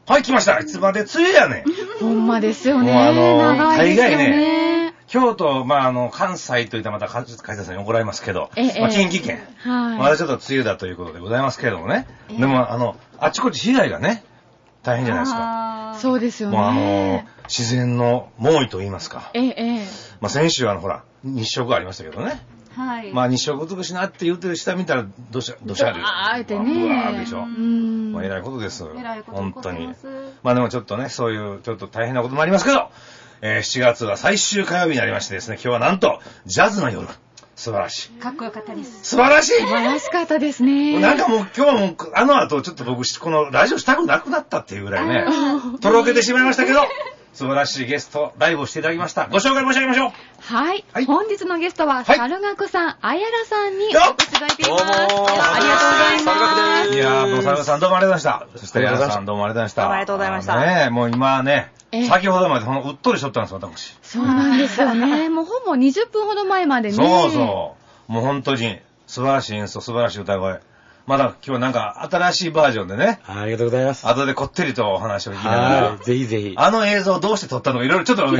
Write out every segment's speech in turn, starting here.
はい、来ました。いつまで梅雨やねん。 ほんまですよね。 もう長いですよ大概ね。 京都、関西といったらまた梶田さんに怒られますけど、近畿圏、 はい。 まだちょっと梅雨だということでございますけれどもね。でも、あちこち被害がね、大変じゃないですか。 そうですよね。 もう自然の猛威と言いますか。先週ほら、日食ありましたけどね。 はい。 日食美しいなって言ってる下見たら、どしゃる。 あえてね。 うわーでしょ。偉いことです。本当に。でもちょっとね、そういう、ちょっと大変なこともありますけど、7月は最終火曜日になりましてですね、今日はなんと、ジャズの夜。素晴らしい。 かっこよかったです。 素晴らしい。 素晴らしかったですね。 なんかもう今日はもう、後ちょっと僕、このラジオしたくなくなったっていうぐらいね、とろけてしまいましたけど、素晴らしいゲスト、ライブをしていただきました。ご紹介申し上げましょう。 はい。本日のゲストは、猿楽さん、あやらさんにお越しいただいています。 どうもありがとうございます。 いやー、もう猿楽さんどうもありがとうございました。そして、あやらさんどうもありがとうございました。 ありがとうございました。 ねもう今ね、先ほどまでうっとりしとったんです、私。 そうなんですよね。もうほぼ20分ほど前までね。 そうそう。もう本当に、素晴らしい演奏、素晴らしい歌声。まだ今日なんか新しいバージョンでね。 ありがとうございます。 後でこってりとお話を聞きながら。 ぜひぜひ。 映像をどうして撮ったのかいろいろちょっと、 わかり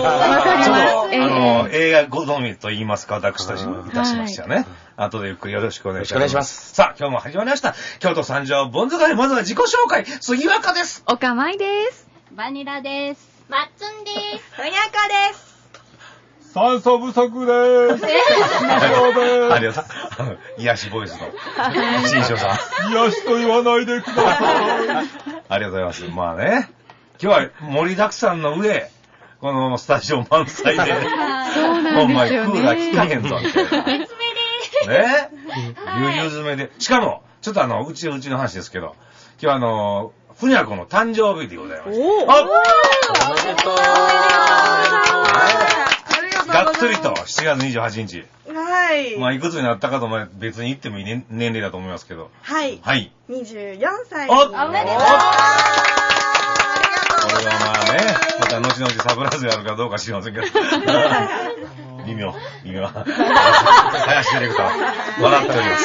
ます。 映画好みと言いますか、私たちもいたしましたね。後でゆっくりよろしくお願いします。 よろしくお願いします。 さあ、今日も始まりました。京都三条ボンズカレー、まずは自己紹介、杉若です。 おかまいです。 バニラです。 マッツンです。 ふにゃかです。 酸素不足です。 ありがとう。癒しボイスの新庄さん。 癒しと言わないでください。 ありがとうございます。今日は盛りだくさんの上、このスタジオ満載で、 そうなんですよね。 クーラー効かへんぞ、みたいな。 詰めです。 ねぎゅうぎゅう詰めで。しかも、ちょっとうちの話ですけど、今日ふにゃこの誕生日でございます。 おめでとう。 がっつりと7月28日。 はい。 いくつになったかと別に言ってもいい年齢だと思いますけど。 はい。 はい。 24歳。 おめでとう。 これはまた後々サプライズがあるかどうか知りませんけど。微妙。林ディレクター、笑っております。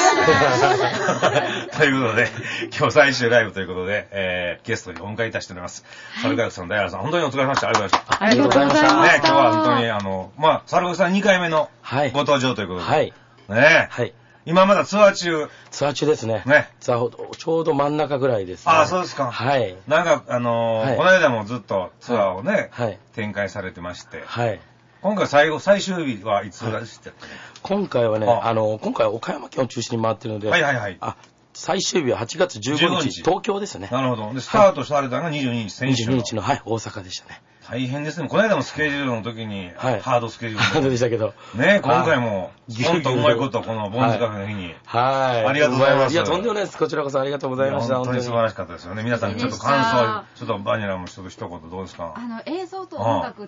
ということで、今日最終ライブということで、ゲストにお迎えいたしております。猿楽さん、ダイヤラさん、本当にお疲れ様でした。ありがとうございました。 ありがとうございました。 今日は本当に、猿楽さん2回目のご登場ということで。 はい。 はい。今まだツアー中。 ツアー中ですね。ツアーちょうど真ん中ぐらいですね。 ああ、そうですか。 はい。 なんか、この間もずっとツアーをね、展開されてまして。 はい。 今回最終日はいつでしたっけ？ 今回はね、今回は岡山県を中心に回ってるので、最終日は8月15日、東京ですね。 なるほど。で、スタートされたのが22日、先週。 22日の、大阪でしたね。 大変ですね。この間もスケジュールの時に、ハードスケジュール。 ハードでしたけど。 ね、今回も、ほんとうまいこと、このボンズカフェの日に。ありがとうございます。 いや、とんでもないです。こちらこそありがとうございました。 本当に素晴らしかったですよね。皆さん、ちょっと感想、ちょっとバニラも一言どうですか？ 映像と音楽って、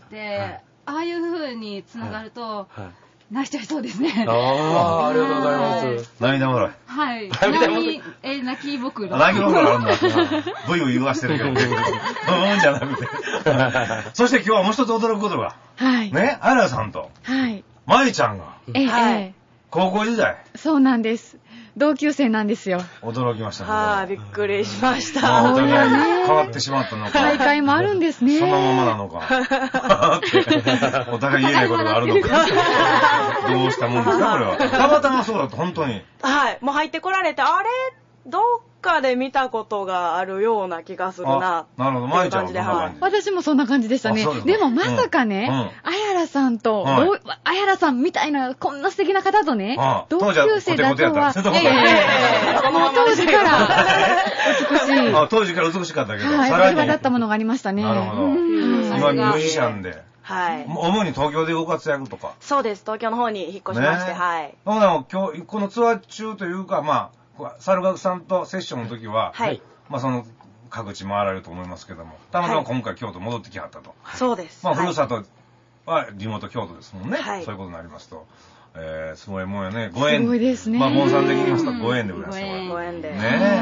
ああいう風に繋がると、泣いちゃいそうですね。 ありがとうございます。 涙もろい。 はい。泣き僕の。 泣き僕あるんだ。ブイブイ言わしてるけど、じゃなくて。そして今日はもう一つ驚くことが。 はい。 ね、あらさんと。 はい。 まゆちゃんが。高校時代。 そうなんです。同級生なんですよ。 驚きましたね。びっくりしました。 お互い変わってしまったのか。 大会もあるんですね。 そのままなのか。お互い言えないことがあるのか。どうしたもんですか、これは。たまたまそうだと、本当に。 はい。もう入ってこられて、あれどっかで見たことがあるような気がするな。 なるほど、まゆちゃんはそんな感じ。 私もそんな感じでしたね。でもまさかね、あやらさんと、あやらさんみたいな、こんな素敵な方とね、同級生だとは、当時から美しい。 当時から美しかったけど、 さらに。だったものがありましたね。 なるほど。今ミュージシャンで。 はい。 主に東京でご活躍とか。 そうです。東京の方に引っ越しまして、はい。 今日、このツアー中というか、猿楽さんとセッションの時は、その各地回られると思いますけども、たまたま今回京都戻ってきはったと。 そうです。 ふるさとは地元京都ですもんね。そういうことになりますと。すごいもんやね。ご縁。 すごいですね。 ボンさん的に言いますとご縁でございます。 ご縁で。 ねえ、本当あり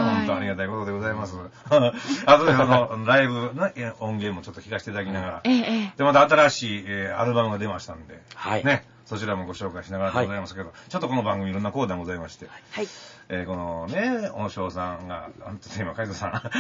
がたいことでございます。あとでライブの音源もちょっと聞かせていただきながら。で、また新しいアルバムが出ましたんで、ね、そちらもご紹介しながらでございますけど、ちょっとこの番組いろんなコーナーございまして、このね、大正さんが、今、海人さん、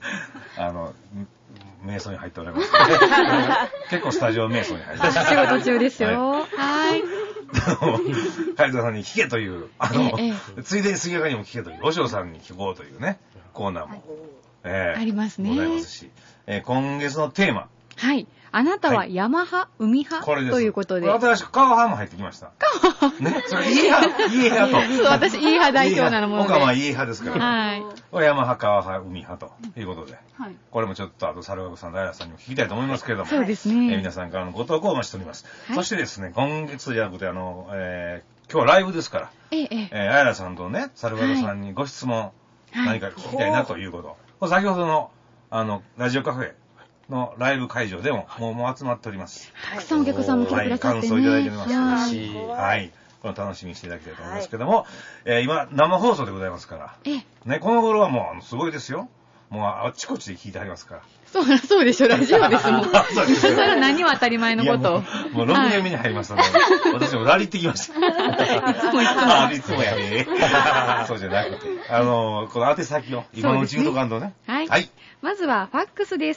瞑想に入っております。結構スタジオ瞑想に入ってます。 仕事中ですよ。はい。 海人さんに聞けという、ついでに杉岡にも聞けという、お嬢さんに聞こうというね、コーナーも、 ありますね。 ございますし、今月のテーマ。 はい。あなたは山派、海派ということで。 私、川派も入ってきました。ね、それ家派と。 そう、私、家派代表なのもので。 岡は家派ですから。 はい。 山派、川派、海派ということで。はい。これもちょっと、猿岡さん、平さんにも聞きたいと思いますけれども。 そうですね。 皆さんからのご投稿をお待ちしております。そしてですね、今月じゃなくて、今日はライブですから。平さんとね、猿岡さんにご質問、何か聞きたいなということ。先ほどの、ラジオカフェ。のライブ会場でももう集まっております。 たくさんお客さんも来てくださってね。 感想いただいてますし、はい。この楽しみにしていただきたいと思いますけども、今生放送でございますから、ね、この頃はもうすごいですよ。もうあっちこっちで聞いてありますから。 そうでしょ、ラジオですもん。それなら何は当たり前のこと。 もう6年目に入りましたので、私もラリってきました。いつもやね。そうじゃなくて、この宛先を今のうち言うとかんとね。 はい。まずはファックスです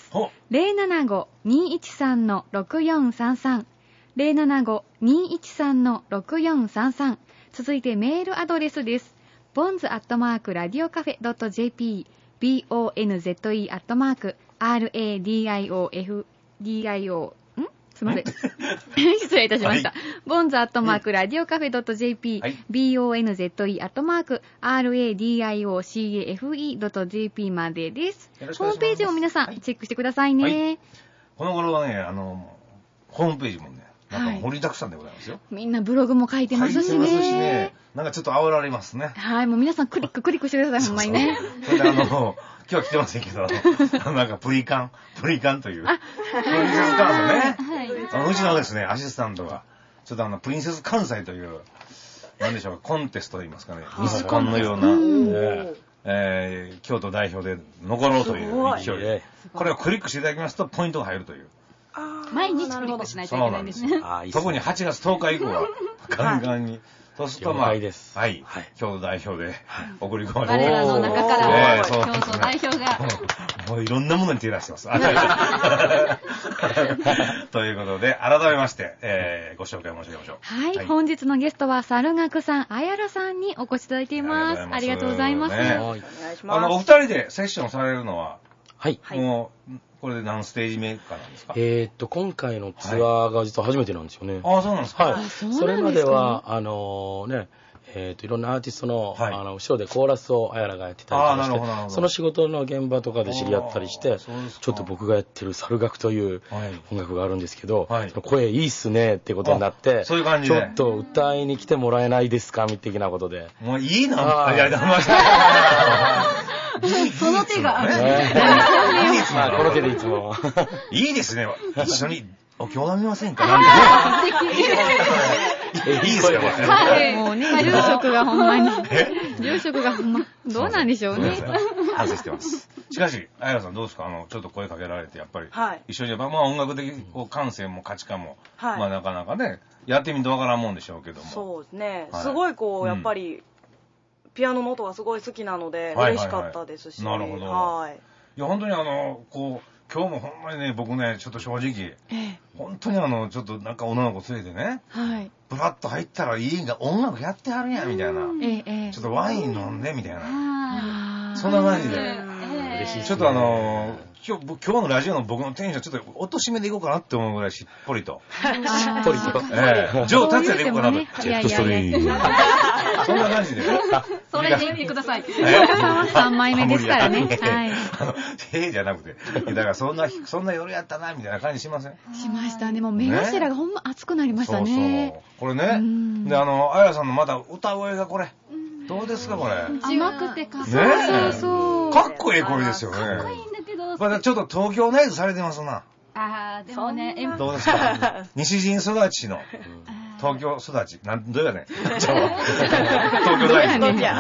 。075-213-6433。075-213-6433。続いてメールアドレスです。bonz@radiocafe.jp bonz@radio.radio すみません。失礼いたしました。bonz@radiocafe.jp bonz@radiocafe.jp までです。ホームページを皆さんチェックしてくださいね。 この頃はね、ホームページもね、なんか盛りだくさんでございますよ。 みんなブログも書いてますしね。 なんかちょっと煽られますね。 はい、もう皆さんクリックしてください、ほんまにね。 それで今日は来てませんけど、なんかプリカンという。プリンセス関西ね。うちのですね、アシスタントが、ちょっとプリンセス関西という、なんでしょうか、コンテストといいますかね、ミスコンのような、京都代表で残ろうという勢いで、これをクリックしていただきますと、ポイントが入るという。 毎日クリックしないといけないんですね。 特に8月10日以降は、ガンガンに。そうするとはい、京都代表で送り込まれて。 我らの中から京都代表が。 もういろんなものに手出してます。ということで、改めまして、ご紹介申し上げましょう。 はい、本日のゲストは、猿楽さん、あやらさんにお越しいただいています。ありがとうございます。お願いします。 お二人でセッションされるのは、もう、これで何ステージ目かなんですか？ 今回のツアーが実は初めてなんですよね。 ああ、そうなんですか。 はい。それまでは、いろんなアーティストの、後ろでコーラスをあやらがやってたりとかして、その仕事の現場とかで知り合ったりして、ちょっと僕がやってる猿楽という音楽があるんですけど、声いいっすねってことになって、 そういう感じでちょっと歌いに来てもらえないですか的なことで。 もういいな、やりました。 その手がある。 この手でいつも。 いいですね。一緒にお経を飲みませんか？いいですか？ はい、もうね、住職がほんまに。住職がほんま、どうなんでしょうね。 反省してます。しかし、あやらさんどうですか？ちょっと声かけられて、やっぱり、一緒に、音楽的感性も価値観も、なかなかね、やってみるとわからんもんでしょうけども。 そうですね。すごいやっぱり、ピアノの音がすごい好きなので、嬉しかったですし。 なるほど。いや、本当に今日もほんまにね、僕ね、ちょっと正直、本当にちょっとなんか女の子連れてね、ブラッと入ったら音楽やってはるやん、みたいな。ちょっとワイン飲んで、みたいな。そんな感じで。嬉しい。ちょっと今日のラジオの僕のテンションちょっと落とし目でいこうかなって思うぐらいしっぽりと。 しっぽりと。 ジョー達也でいこうかなと。 ジェットストリーム。 そんな感じで。 それで言ってください。 3枚目ですからね。 じゃなくて。だからそんな夜やったな、みたいな感じしません？ しましたね。もう目頭がほんま熱くなりましたね。 これね。で、あやさんのまた歌声がこれ。どうですか、これ。 甘くてかっこいい。 かっこいい声ですよね。 かっこいいんだけど。 まだちょっと東京ナイズされてますな。 でもね、 どうですか？西陣育ちの。 東京育ち。どうやねん。東京大好き。ね。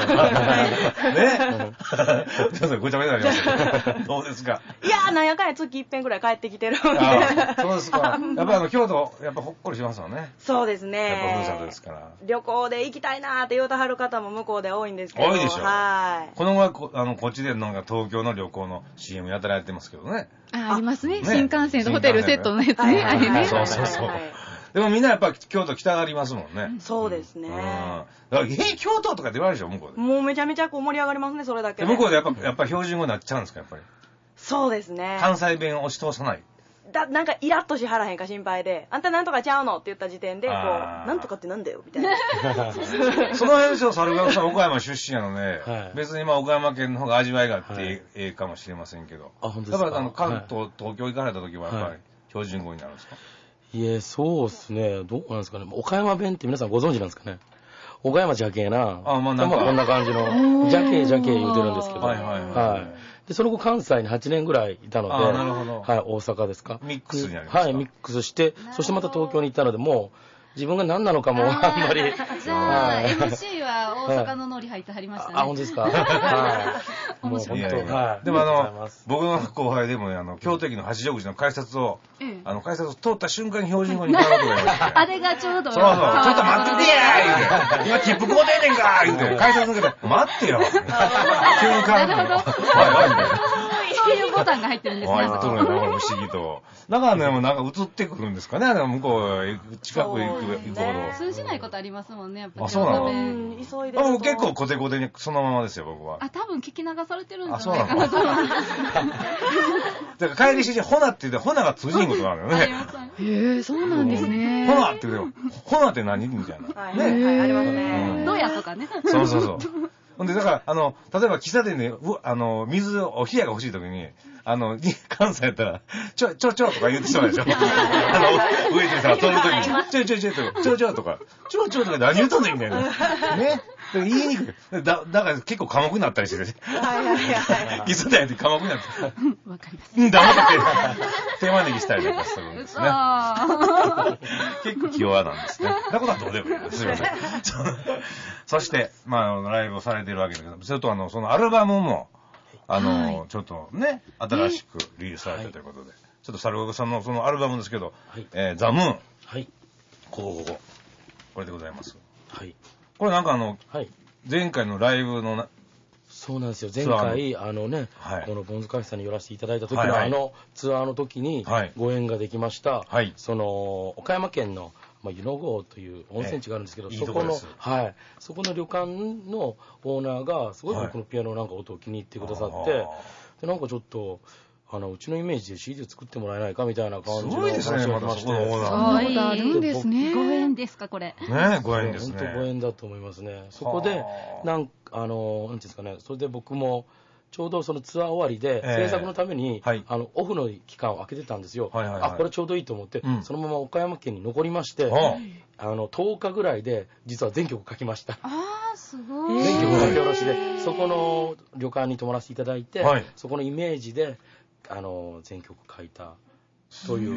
ちょっとごちゃごちゃになりましたけど。どうですか？ いや、なんやかんや月一遍ぐらい帰ってきてるんで。 そうですか。やっぱ京都、やっぱほっこりしますよね。 そうですね。 やっぱふるさとですから。 旅行で行きたいなーって言うたはる方も向こうで多いんですけど。 多いでしょ。 はい。 この前、こっちでなんか東京の旅行の CM やたらやってますけどね。 ありますね。新幹線とホテルセットのやつね。あれね。 そうそうそう。でもみんなやっぱ京都来たがりますもんね。 そうですね。 だから京都とかって言われるでしょ、向こうで。 もうめちゃめちゃこう盛り上がりますね、それだけで。 向こうでやっぱ標準語になっちゃうんですか、やっぱり。 そうですね。 関西弁を押し通さない。 なんかイラッとしはらへんか心配で、あんたなんとかちゃうのって言った時点で、こう、なんとかってなんだよ、みたいな。 その辺ですよ、猿川さん、岡山出身やので、別に岡山県の方が味わいがあってええかもしれませんけど。 あ、本当ですか。 だから関東、東京行かれた時はやっぱり標準語になるんですか？ いえ、そうですね。どうなんですかね。岡山弁って皆さんご存知なんですかね。岡山じゃけえな。 まあなんかこんな感じの、じゃけえじゃけえ言うてるんですけど。 はい。 で、その後関西に8年ぐらいいたので、 なるほど。 はい、大阪ですか。 ミックスになりますか？ はい、ミックスして、そしてまた東京に行ったので、もう、自分が何なのかもあんまり。 じゃあ、MC は大阪のノリ入ってはりましたね。 あ、本当ですか？はい。 面白い。 でも僕の後輩でも京都駅の八丈口の改札を通った瞬間に標準語に変わることがありまして。 あれがちょうど。 そうそう。ちょっと待ってやー今切符買うてんねんかー言うて、改札抜けて、待ってよ。急に変わるの。はい、 そういうボタンが入ってるんですね。 入ってるのよ、不思議と。だからね、なんか映ってくるんですかね、向こう、近く行くほど。 通じないことありますもんね、やっぱり。 そうなの？ 急いで。 僕結構コテコテにそのままですよ、僕は。 多分聞き流されてるんじゃないかなと思います。 だから帰りしにホナって言って、ホナが通じんことがあるよね。 へえ、そうなんですね。 ホナって言うても、ホナって何みたいな。 ね、はい、ありますね。 どうやとかね。 そうそうそう。ほんで、だから、例えば喫茶店で、水、お冷やが欲しいときに、関西やったら、ちょとか言ってしまうでしょ。上地さんが通るときに、ちょとか何言うとんねんみたいな。ね。言いにくい。だから結構寡黙になったりして、喫茶店やって寡黙になって。 わかります。 黙って手招きしたりとかするんですね。結構気弱なんですね。そんなことはどうでもいいです。すいません。そして、ライブをされてるわけだけど、それとそのアルバムも、ちょっとね、新しくリリースされたということで、ちょっと猿岡さんのそのアルバムですけど、ザ・ムーン。 はい。 これでございます。 はい。 これなんか前回のライブのそうなんですよ。前回、このボンズカフェさんに寄らせていただいた時のツアーの時にご縁ができました、その、岡山県の湯の郷という温泉地があるんですけど、そこの旅館のオーナーがすごい僕のピアノなんか音を気に入ってくださって、でなんかちょっとうちのイメージで CD を作ってもらえないかみたいな感じの話が来まして。 そうあるんですね。 ご縁ですか、これ。 ね、ご縁ですね。 本当ご縁だと思いますね。そこで、なんていうんですかね、それで僕も、ちょうどそのツアー終わりで、制作のために、オフの期間を空けてたんですよ。あ、これちょうどいいと思って、そのまま岡山県に残りまして、10日ぐらいで、実は全曲書きました。 すごい。 全曲書き下ろしで、そこの旅館に泊まらせていただいて、そこのイメージで、全曲書いたという、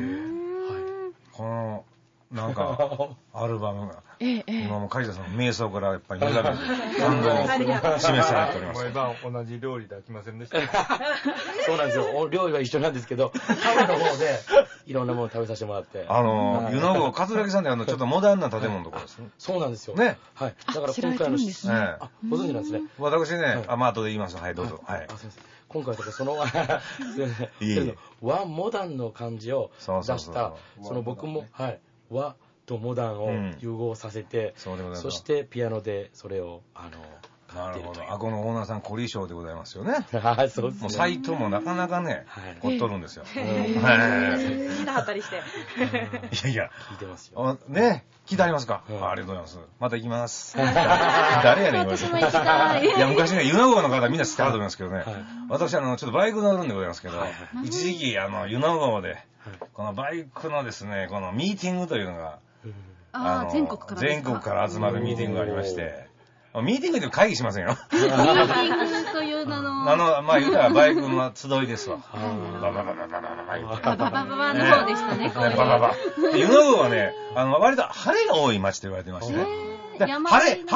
このなんかアルバムが今も梶田さんの瞑想からやっぱり目覚めて感動を示されております。 毎晩同じ料理で飽きませんでした。 そうなんですよ。料理は一緒なんですけど、食べの方でいろんなものを食べさせてもらって。 湯の郷桂木さんでちょっとモダンな建物のところですね。 そうなんですよ。 ね。 はい。だから今回のご存知なんですね。 私ね、後で言います。はい、どうぞ。はい。 今回とかその和モダンの感じを出した、その僕も、和とモダンを融合させて、そしてピアノでそれをなるほど。このオーナーさん凝り性でございますよね。 はい、そうですね。 サイトもなかなかね、凝っとるんですよ。 聞いたはったりして。 いや。 聞いてますよ。 ね、聞いてありますか？ありがとうございます。また行きます。誰やねん、今。いや、昔ね、湯の郷の方みんな知ってはると思いますけどね。私、ちょっとバイク乗るんでございますけど、一時期、湯の郷で、このバイクのですね、このミーティングというのが、 全国から集まるミーティングがありまして、ミーティングで会議しませんよ。 ミーティングという名のまあ言うたらバイクの集いですわ。 ババババの方でしたね、こういう。 バババ。湯の宮はね、割と晴れが多い街と言われてましてね。晴れ、イ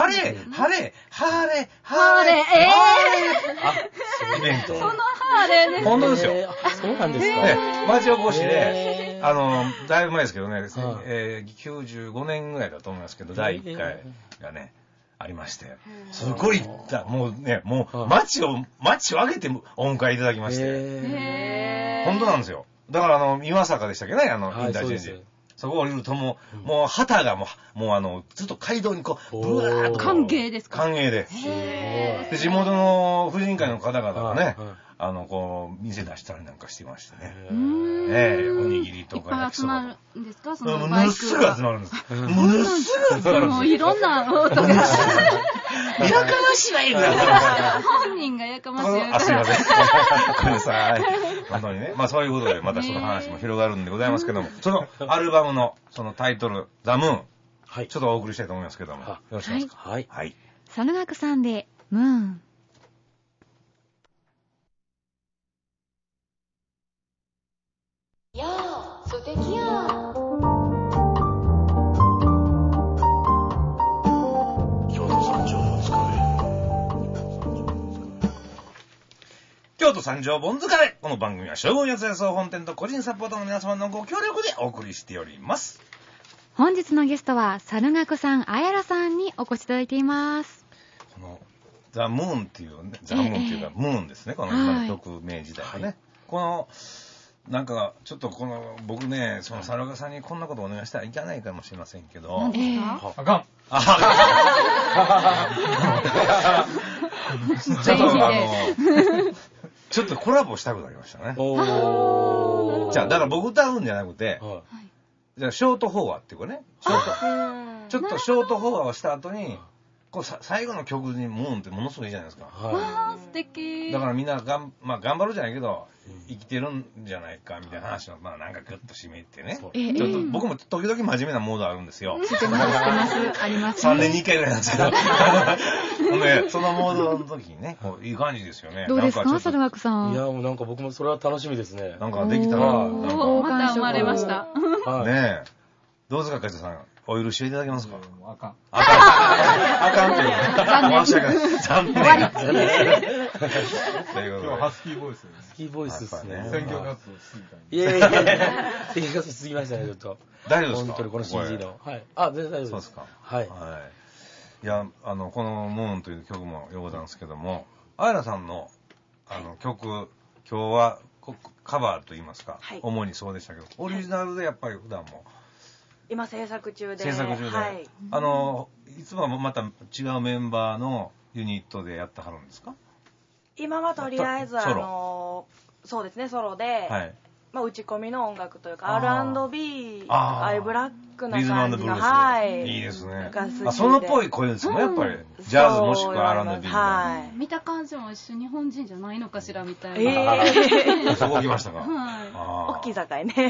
ベント。 そのハーレーです。 本当ですよ。 そうなんですか。 町おこしで、だいぶ前ですけどね、95年ぐらいだと思いますけど、第1回がね、ありまして、すごい、もうね、町を挙げてお迎えいただきまして、本当なんですよ。だから岩坂でしたっけね、インターチェンジ。そこ降りるともう旗がもうずっと街道にこう、ブワーっと。 歓迎ですか？ 歓迎で。で、地元の婦人会の方々がね、こう、店出したりなんかしてましてね。おにぎりとか焼きそば。 集まるんですか？そのバイク。 すぐ集まるんです。ものすぐ集まるんです。 もういろんな音が。 やかましいわ、いる本人がやかましいわ。 すいません。ごめんなさい。本当にね。まあそういうことで、またその話も広がるんでございますけども、そのアルバムのそのタイトル、ザ・ムーン。はい。ちょっとお送りしたいと思いますけども。よろしくお願いしますか。はい。はい。 猿楽さんで、ムーン。 やあ、素敵や。 京都三条盆疲れ。この番組は商業四谷総本店と個人サポートの皆様のご協力でお送りしております。 本日のゲストは猿楽さん、あやらさんにお越しいただいています。 このザ・ムーンっていうね、ザ・ムーンっていうか、ムーンですね、この今の曲名自体はね。はい、このなんかちょっと僕ね、その猿楽さんにこんなことお願いしたらいけないかもしれませんけど。 何ですか？ あかん。 ちょっとコラボしたくなりましたね。じゃあだから僕歌うんじゃなくて、じゃあショートフォワーっていうかね、ちょっとショートフォワーをした後に、最後の曲にムーンってものすごいいいじゃないですか。 わー、素敵。 だからみんな頑張るじゃないけど、生きてるんじゃないかみたいな話を、なんかグッと締めてね。ちょっと僕も時々真面目なモードあるんですよ。 知ってます。あります。 3年に1回ぐらいなんですけど。そのモードの時にね、いい感じですよね。 どうですか、猿楽さん。 いや、もうなんか僕もそれは楽しみですね。 なんかできたら、 また生まれました。 ねえ。どうですか、会長さん。お許しをいただけますか？ あかん。 あかんっていう。申し訳ない。残念。ということで。 今日ハスキーボイスです。 ハスキーボイスですね。 選挙活動しすぎた。 いやいやいや、選挙活動しすぎましたね、ちょっと。 大丈夫ですか？ 本当にこの CD の。はい。全然大丈夫です。 そうですか。 はい。 いや、このムーンという曲もようございますけども、あやらさんの、曲、今日はカバーと言いますか、主にそうでしたけど、オリジナルでやっぱり普段も、 今制作中で。 はい。いつもはまた違うメンバーのユニットでやってはるんですか？ 今はとりあえずそうですね、ソロで、打ち込みの音楽というか R&B、アイブラックな感じの、 はい。いいですね。そのっぽい声ですもん、やっぱり。ジャズもしくは R&B みたいな。 見た感じも一緒日本人じゃないのかしらみたいな。 そこ来ましたか。 大きい境ね。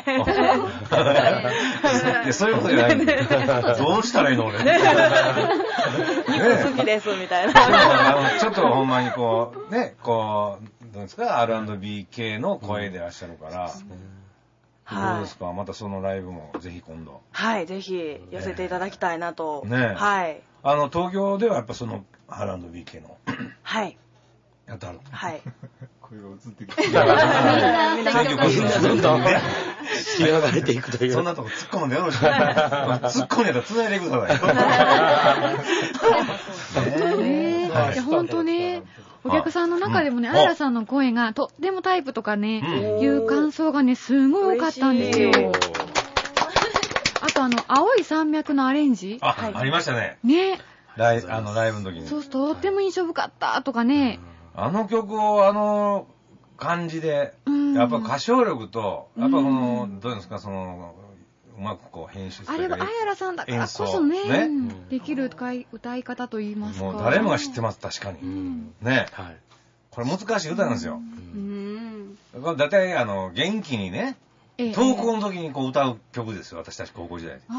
そういうことじゃないんで。どうしたらいいの俺。 肉好きですみたいな。 ちょっとほんまにどうですか、R&B 系の声でいらっしゃるから。どうですか、またそのライブもぜひ今度。 はい、ぜひ寄せていただきたいなと。 ね。 はい。 東京ではやっぱその R&B 系の。 はい。 やってある。 はい。 声が映ってきて。 どんどん仕上がれていくという。 そんなとこ突っ込んでよろしく。突っ込んでたら繋いでいください。いや、ほんとね。お客さんの中でもね、あやらさんの声がとってもタイプとかね、いう感想がね、すごい多かったんですよ。あと青い山脈のアレンジ。 ありましたね。 ね。 ライブの時に。 そう、とっても印象深かったとかね。 あの曲を感じで、やっぱ歌唱力と、やっぱどうですか、うまく編集する。 あれはあやらさんだからこそね、できる歌い方と言いますか。 もう誰もが知ってます、確かに。ね。これ難しい歌なんですよ。だいたい元気にね、登校の時に歌う曲ですよ、私たち高校時代。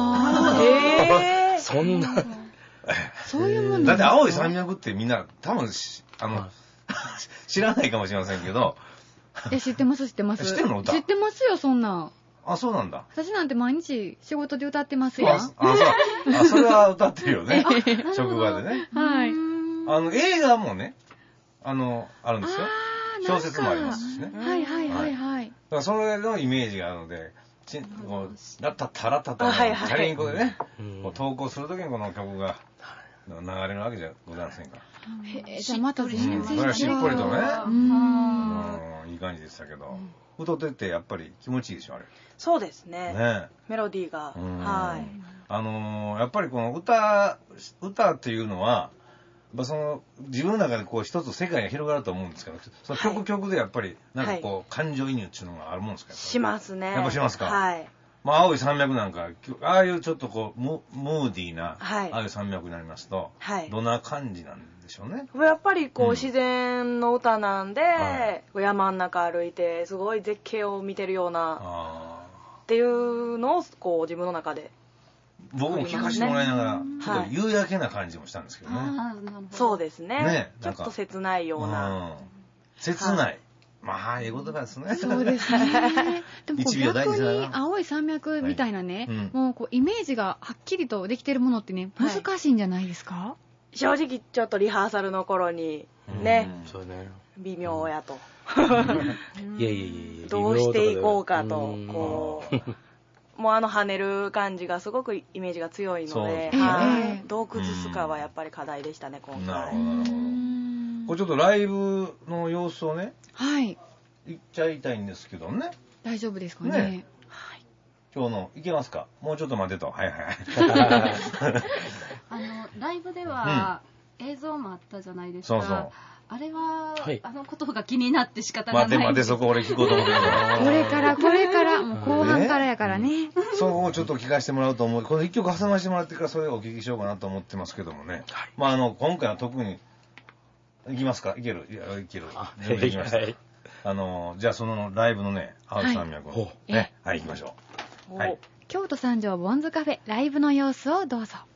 そんな。 そういうもんだって青い山脈ってみんな、多分、 知らないかもしれませんけど。 知ってます、知ってます。 知ってんの歌？ 知ってますよ、そんな。 あ、そうなんだ。 私なんて毎日仕事で歌ってますよ。 そう。それは歌ってるよね。職場でね。 はい。 映画もね、あるんですよ。小説もありますしね。 はいはいはいはい。 だからそれのイメージがあるので、ラッタッタラッタッタチャリンコでね、投稿するときにこの曲が流れるわけじゃございませんか。 じゃあまた全然違う。 しっぽりとね、いい感じでしたけど、歌ってってやっぱり気持ちいいでしょ、あれ。 そうですね。メロディーが。はい。 やっぱりこの歌っていうのは、自分の中でこう一つ世界が広がると思うんですけど、その曲でやっぱりなんかこう感情移入っていうのがあるもんですか？ しますね。 やっぱしますか？ はい。 青い山脈なんか、ああいうちょっとこうムーディーな青い山脈になりますと、どんな感じなんでしょうね。 やっぱりこう自然の歌なんで、山の中歩いてすごい絶景を見てるようなっていうのをこう自分の中で。 僕も聞かせてもらいながら、ちょっと夕焼けな感じもしたんですけどね。 そうですね。ちょっと切ないような。 切ない。まあ、いい言葉ですね。 そうですね。でも逆に青い山脈みたいなね、もうこうイメージがはっきりとできてるものってね、難しいんじゃないですか？ 正直ちょっとリハーサルの頃にね、微妙やと。どうしていこうかと、こう。もう跳ねる感じがすごくイメージが強いので、どう崩すかはやっぱり課題でしたね、今回。 なるほど。これちょっとライブの様子をね、言っちゃいたいんですけどね。 大丈夫ですかね。 今日の、いけますか？もうちょっと待ってと。はいはい。 ライブでは映像もあったじゃないですか。そうそう。あれは、あのことが気になって仕方がない。 待て、そこ俺聞こうと思ってるから。 これから、もう後半からやからね。 そうちょっと聞かせてもらうと思う。この一曲挟ませてもらってからそれをお聞きしようかなと思ってますけどもね。まあ今回は特に、いきますか？いける。いける。全部いきました。じゃあそのライブのね、青い山脈を。ね。はい、行きましょう。はい。 京都三条ボンズカフェライブの様子をどうぞ。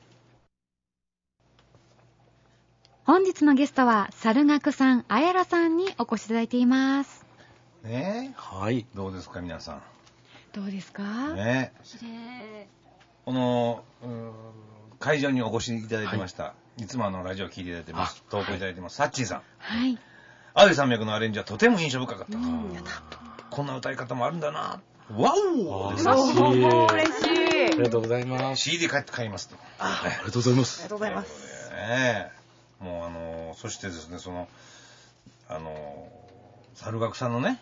本日のゲストは、猿楽さん、あやらさんにお越しいただいています。 ねえ。はい。どうですか、皆さん。 どうですか？ ねえ。 きれい。 この、会場にお越しいただいてました。いつもラジオを聞いていただいてます。投稿いただいてます。サッチーさん。 はい。 青い山脈のアレンジはとても印象深かった。こんな歌い方もあるんだな。わお！ 嬉しい。 ありがとうございます。 CD 買って買いますと。 ありがとうございます。 ありがとうございます。 もうそしてですね、猿楽さんのね、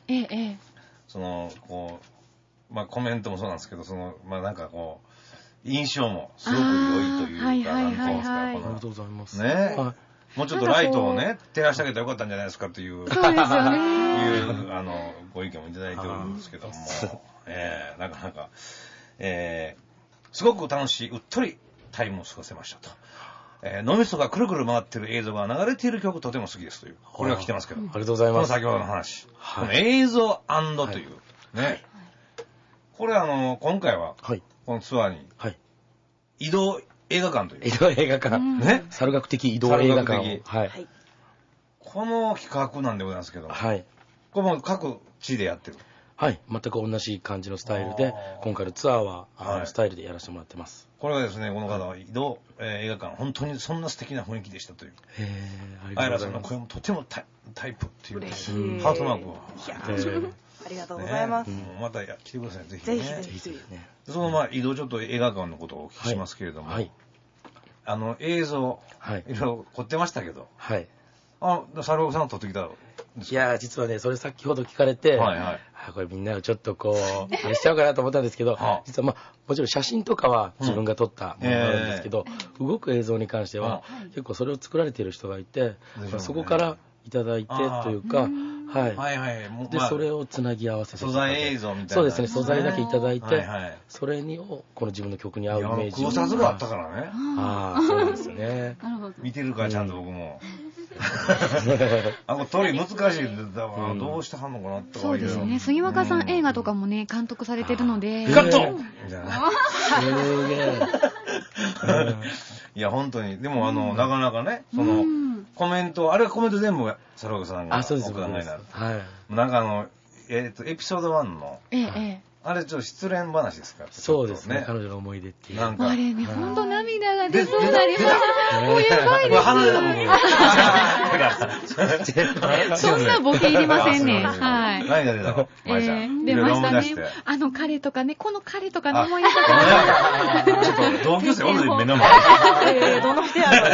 コメントもそうなんですけど、なんかこう、印象もすごく良いというか、なんていうんですか、 ありがとうございます。 ね、もうちょっとライトをね、照らしてあげたらよかったんじゃないですかという、 そうですよね。 ご意見もいただいておるんですけども、なかなか、すごく楽しい、うっとりタイムを過ごせましたと。脳みそがくるくる回ってる映像が流れている曲とても好きですという。これが来てますけど。ありがとうございます。 この先ほどの話。この映像&という。ね。これ今回は、このツアーに、移動映画館という。 移動映画館。 ね。 猿楽的移動映画館。 この企画なんでございますけど。これも各地でやってる。 はい。全く同じ感じのスタイルで、今回のツアーは、スタイルでやらせてもらってます。 これがですね、この方は移動映画館、本当にそんな素敵な雰囲気でしたという。あやらさんの声もとてもタイプっていう、ハートマークを。 ありがとうございます。 また来てください、ぜひ。 ぜひ。 その移動ちょっと映画館のことをお聞きしますけれども、映像、いろいろ凝ってましたけど、猿楽さんを撮ってきた。 いや、実はね、それ先ほど聞かれて、これみんなちょっとこう、あれしちゃうかなと思ったんですけど、実はもちろん写真とかは自分が撮ったものがあるんですけど、動く映像に関しては、結構それを作られている人がいて、そこからいただいてというか、で、それをつなぎ合わせて。 素材映像みたいな。 そうですね、素材だけいただいて、それをこの自分の曲に合うイメージを。 考察があったからね。 そうですね。 見てるからちゃんと僕も。鳥難しいんで、どうしてはんのかなとか。 そうですね。杉若さん映画とかもね、監督されてるので。 カットみたいな。すげえ。いや、本当に。でも、なかなかね、 コメント、あれはコメント全部、猿岡さんがお考えになる。 はい。 なんかエピソード1の、あれちょっと失恋話ですか？ そうですね。彼女の思い出っていう。 なんかあれね、ほんと涙が出そうになりました。もうやばいです。 鼻出た僕。そんなボケいりませんね。はい。 何が出たの？ 出ましたね。彼とかね、この彼とかの思い出とか。 ちょっと同級生おるで目の前。 どの人やろ。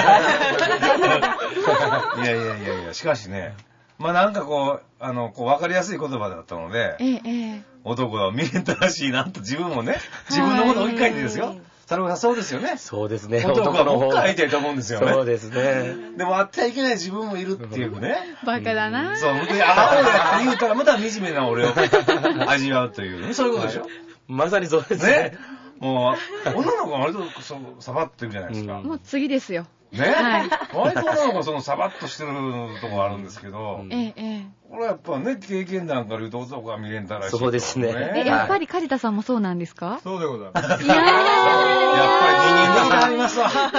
いや、しかしね、まあなんかこう分かりやすい言葉だったので、男は未練たらしいなと自分もね、自分のことを置き換えてですよ。猿岡さんそうですよね。 そうですね。 男は僕から会いたいと思うんですよね。 そうですね。 でも会ってはいけない自分もいるっていうね。 バカだな。 そう、向こうにあって言うたらまた惨めな俺を味わうというね。そういうことでしょ。 まさにそうですね。 もう、女の子は割とサバッといるじゃないですか。 もう次ですよ。 ね、割と女の子はサバッとしてるところあるんですけど、これはやっぱね、経験談から言うと男は未練たらしい。 そうですね。 やっぱり梶田さんもそうなんですか？ そうでございます。 やっぱり人間的にありますわ。さ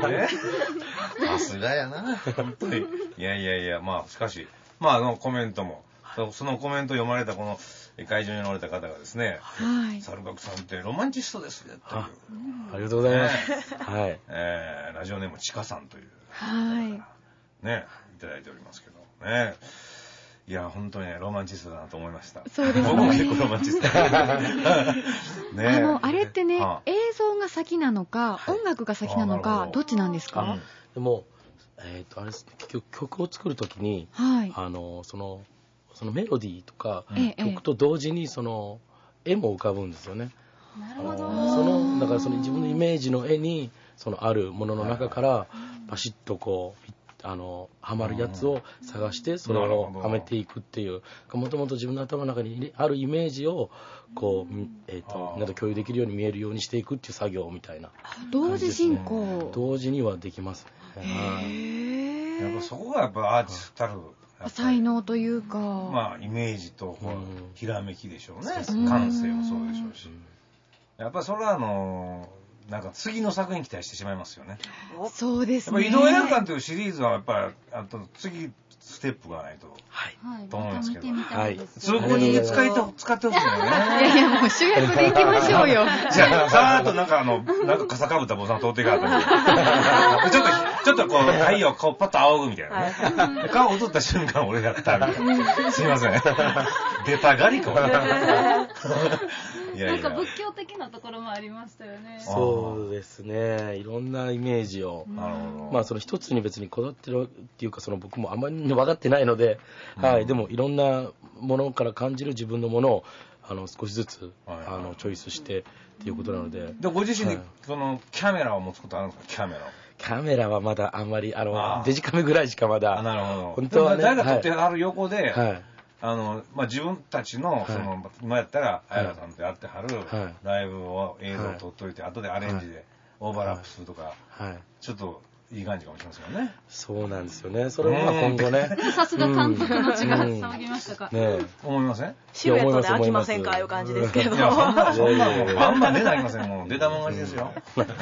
すがやな。本当に。いや、まあ、しかし、まあ、コメントも、そのコメントを読まれたこの会場におられた方がですね、猿岡さんってロマンチストですね、という。 ありがとうございます。はい。 ラジオネームちかさんという。ね、いただいておりますけどね。いや、本当にロマンチストだなと思いました。 そうですね。 僕も結構ロマンチスト。 あれってね、映像が先なのか、音楽が先なのか、どっちなんですか？ でも、あれですね、結局曲を作るときに、そのメロディーとか、曲と同時に絵も浮かぶんですよね。 なるほど。 だから自分のイメージの絵に、あるものの中から、パシッとはまるやつを探して、それをはめていくっていう、もともと自分の頭の中にあるイメージを、みんなと共有できるように見えるようにしていくっていう作業みたいな。 同時進行。 同時にはできますね。やっぱそこがやっぱアーティストたる。 才能というか。 まあ、イメージと、ひらめきでしょうね。感性もそうでしょうし。やっぱそれはなんか次の作品期待してしまいますよね。 そうですね。 やっぱ移動映画館というシリーズはやっぱり次ステップがないと。と思うんですけど。通行人で使ってほしいよね。 いやもう主役で行きましょうよ。 じゃあ、さーっとなんか傘かぶった坊さん通っていかはったちょっと太陽顔パッと仰ぐみたいなね。顔映った瞬間俺やったみたいな。すいません。出たがりかなんか仏教的なところもありましたよね。 そうですね。いろんなイメージを。まあ一つに別にこだわってるっていうか僕もあんまり分かってないので、でもいろんなものから感じる自分のものを少しずつチョイスしてっていうことなので。 でご自身でキャメラを持つことあるんですか？ キャメラはまだあんまりデジカメぐらいしかまだ。 なるほど。 本当はね。 誰が撮ってある横で。自分たちの、今やったら、あやらさんとやってはる、ライブを映像を撮っといて、後でアレンジでオーバーラップするとか、ちょっといい感じかもしれませんよね。 そうなんですよね。それは今後ね。 さすが監督の力騒ぎましたか。 思いません？ シルエットで飽きませんかいう感じですけど。いや、そんな、あんま出なりません。もう出たもん勝ちですよ。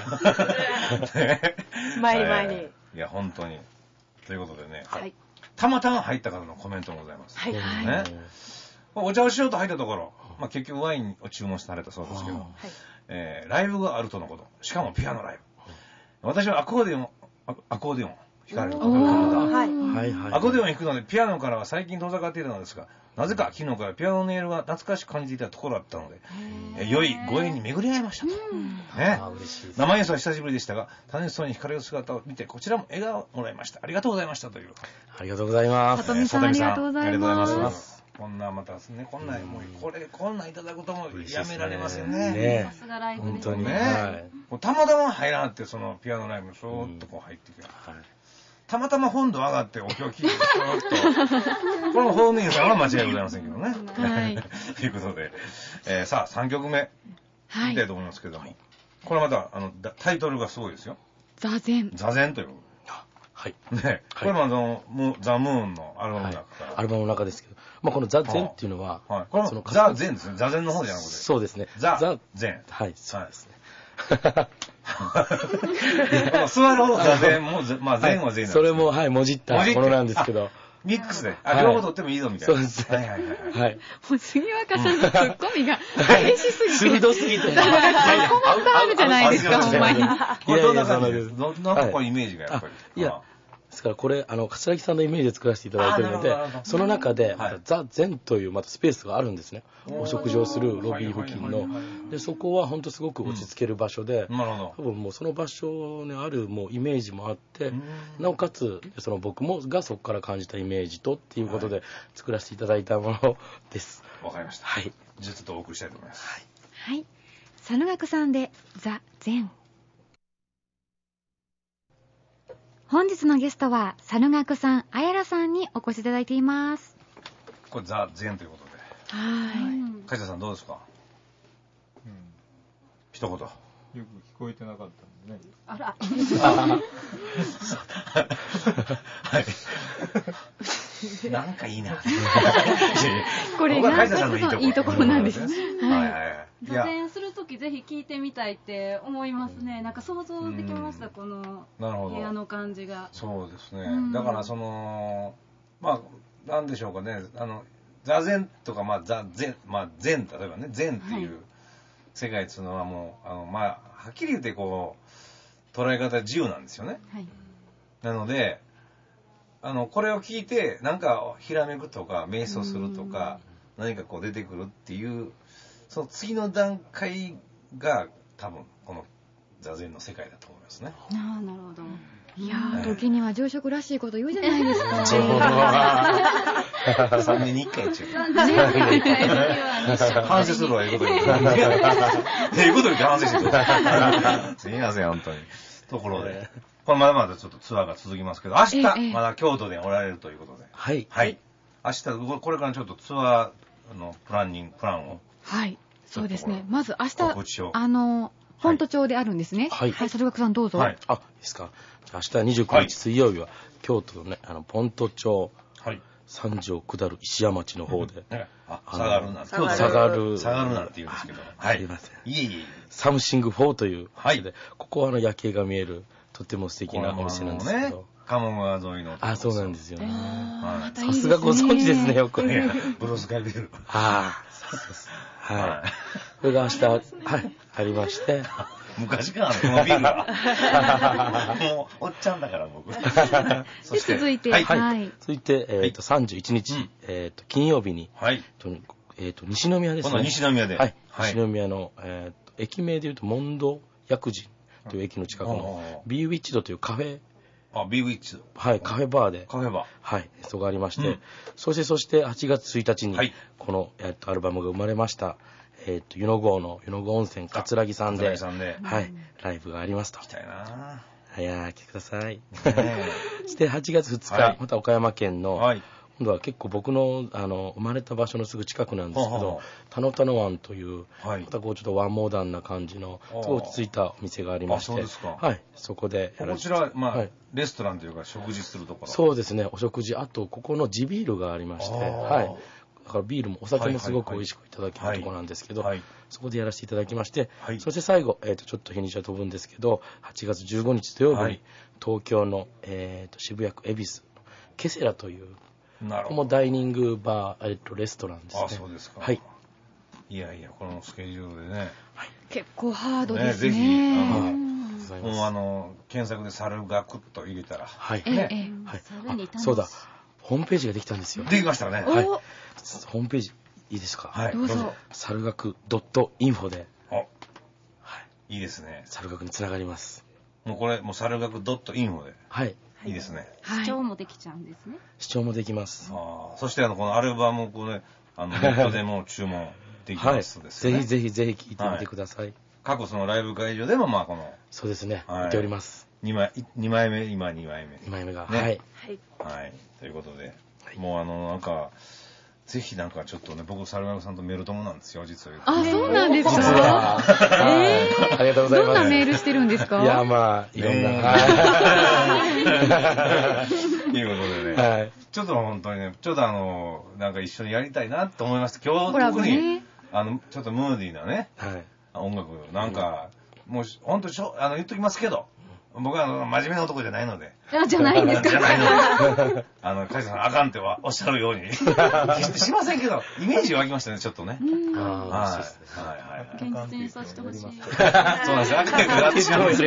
前に。 いや、本当に。ということでね。たまたま入った方のコメントもございます。お茶をしようと入ったところ、結局ワインを注文されたそうですけど、ライブがあるとのこと。しかもピアノライブ。私はアコーディオン弾かれる。アコーディオン弾くので、ピアノからは最近遠ざかっていたのですが、なぜか昨日からピアノの音色が懐かしく感じていたところだったので、良いご縁に巡り合いましたと。生演奏は久しぶりでしたが、楽しそうに弾かれる姿を見て、こちらも笑顔をもらいました。ありがとうございましたという。 ありがとうございます。 里見さんありがとうございます。 こんなまたですね、こんなんいただくともやめられませんね。 さすがライブですね。たまたま入らなってそのピアノライブにそーっと入ってきて。たまたま本土上がってお経を聞いて、この法然さんは間違いございませんけどね。ということで、さあ、3曲目、見たいと思いますけども、これまた、タイトルがすごいですよ。 座禅。 座禅という。 はい。 ね、これもザ・ムーンのアルバムの中から。 アルバムの中ですけど、このザ・禅っていうのは、 これもザ・禅ですね。座禅の方じゃなくて。 そうですね。 ザ・禅。 はい、そうですね。 座る方が禅も、まあ禅は禅なんです。 それも、はい、もじったものなんですけど。 ミックスで。両方取ってもいいぞみたいな。 そうです。はい。 もう杉若さんのツッコミが激しすぎて。 鋭すぎて。 困ったじゃないですか、ほんまに。 これどんな感じですか？どんなこうイメージがやっぱり。 いや、ですからこれ、桂木さんのイメージで作らせていただいているので、その中で、ザ・ゼンというまたスペースがあるんですね。お食事をするロビー付近の。で、そこは本当すごく落ち着ける場所で、多分もうその場所にあるもうイメージもあって、なおかつ、僕がそこから感じたイメージとっていうことで作らせていただいたものです。 わかりました。 はい。 じゃあちょっとお送りしたいと思います。 はい。猿楽さんでザ・ゼン。本日のゲストは、猿楽さん、あやらさんにお越しいただいています。 これ、ザ・ゼンということで。 はい。 梶田さんどうですか？一言。よく聞こえてなかったんでね。 あら。 はい。なんかいいな。 これが梶田さんのいいところなんですね。 はいはい。座禅するときぜひ聞いてみたいって思いますね。なんか想像できました、この部屋の感じが。 そうですね。だからまあ、なんでしょうかね。座禅とか、まあ、禅、例えばね、禅っていう世界っていうのはもう、まあ、はっきり言ってこう、捉え方自由なんですよね。はい。なので、これを聞いて、なんか、ひらめくとか、瞑想するとか、何かこう出てくるっていう、その次の段階が多分この座禅の世界だと思いますね。 ああ、なるほど。 いやー、時には住職らしいこと言うじゃないですか。 3年に1回中。反省するわ、ええこと言って。ええこと言って反省してる。すみません、本当に。ところで、これまだまだちょっとツアーが続きますけど、明日、まだ京都でおられるということで。 はい。 はい。明日、これからちょっとツアーのプランを。 はい。そうですね。まず明日、本都町であるんですね。はい。猿楽さんどうぞ。はい。 あ、いいですか。明日29日水曜日は、京都のね、本都町、三条下る石屋町の方で。 下がるなんて。下がるなんて言うんですけど。 はい。すいません。 いえいえ。 サムシング4という場所で、ここは夜景が見える、とても素敵なお店なんですけど。 鴨川沿いの。 あ、そうなんですよね。さすがご存知ですね、よく。 ブロスカビル。 ああ、そうです。はい。これが明日、はい、ありまして。 昔からこのビルは。もう、おっちゃんだから、僕。 そして続いて、 はい。続いて、31日、金曜日に、西宮ですね。 この西宮で。 はい。西宮の、駅名で言うと、モンド薬人という駅の近くの、ビーウィッチドというカフェ、 ビーウィッチド。 はい、カフェバーで。 カフェバー。 はい、そこがありまして、そして8月1日に、この、アルバムが生まれました、湯の郷温泉桂木さんで、はい、ライブがありますと。 行きたいなぁ。いやー、来てください。そして8月2日、また岡山県の、今度は結構僕の、生まれた場所のすぐ近くなんですけど、田野田野湾という、またこうちょっとワンモダンな感じの、すごい落ち着いたお店がありまして、はい、そこでやらせて。こちら、まあ、レストランというか食事するところ。 そうですね、お食事、あとここの地ビールがありまして、はい。だからビールもお酒もすごく美味しくいただけるところなんですけど、そこでやらせていただきまして、そして最後、ちょっと日にちは飛ぶんですけど、8月15日土曜日に、東京の、渋谷区恵比寿、ケセラという、ここもダイニングバー、レストランですね。 あ、そうですか。 はい。 いやいや、このスケジュールでね。 結構ハードですね。 ぜひ、もう検索で猿楽と入れたら。 はい。はい。そうだ。ホームページができたんですよ。 できましたね。 はい。ホームページ、いいですか？ はい。 どうぞ。 猿楽 .info で。 はい。いいですね。 猿楽につながります。 もうこれ、猿楽 .info で。 はい。 いいですね。 視聴もできちゃうんですね。 視聴もできます。 そしてこのアルバムをこれ、ネットでも注文できますですね。 ぜひ聴いてみてください。 過去そのライブ会場でも、まあこの。 そうですね。見ております。 2枚目、今2枚目。 2枚目が。 はい。はい。ということで、もうなんか、ぜひなんかちょっとね、僕、猿楽さんとメール友なんですよ、実は。 あ、そうなんですか？ 実は。ありがとうございます。 どんなメールしてるんですか？ いや、まあ、いろんな。 ということでね。ちょっと本当にね、ちょっとなんか一緒にやりたいなと思いました。今日特に、ちょっとムーディーなね、音楽、なんか、 もう、本当言っときますけど、僕は真面目な男じゃないので。 じゃないんですか？ じゃないので。梶さん、あかんってはおっしゃるように。決してしませんけど、イメージ湧きましたね、ちょっとね。 はい。現実にさせてほしい。そうなんです。あかんってなってしまう。